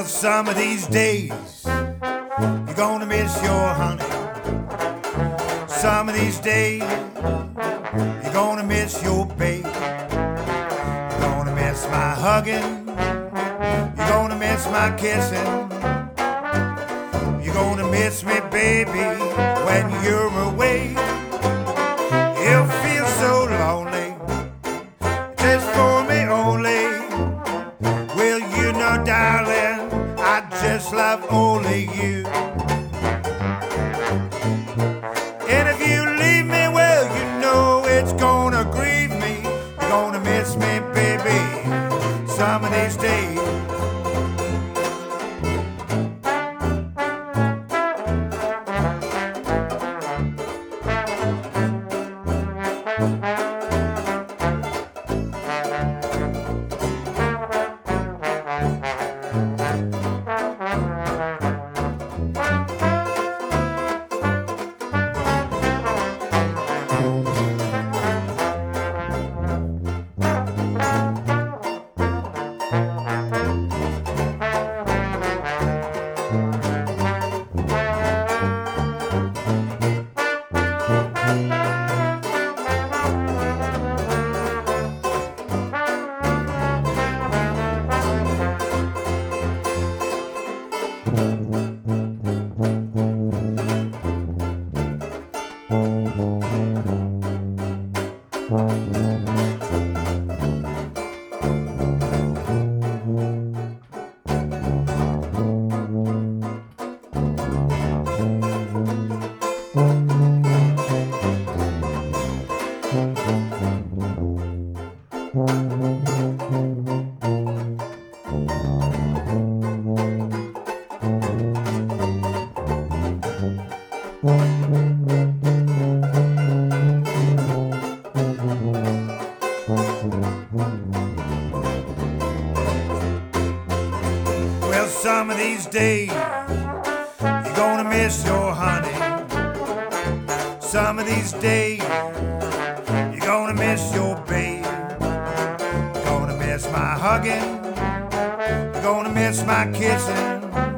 Well, some of these days you're gonna miss your honey. Some of these days you're gonna miss your babe. You're gonna miss my hugging. You're gonna miss my kissing. You're gonna miss me, baby, when you're away. You'll feel so lonely, just for me only. Well, you know, darling, I just love only you. And if you leave me, well, you know it's gonna grieve me. You're gonna miss me, baby, some of these days. Well, some of these days you're gonna miss your honey. Some of these days you're gonna miss your babe. You're gonna miss my hugging. You're gonna miss my kissing.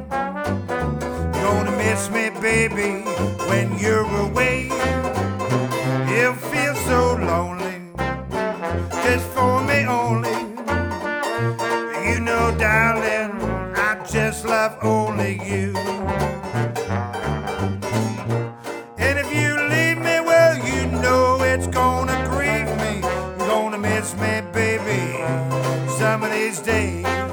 You're gonna miss me, baby, when you're away. You'll feel so lonely, just for me only. You know, darling, I just love only you. And if you leave me, well, you know it's gonna grieve me. You're gonna miss me, baby, some of these days.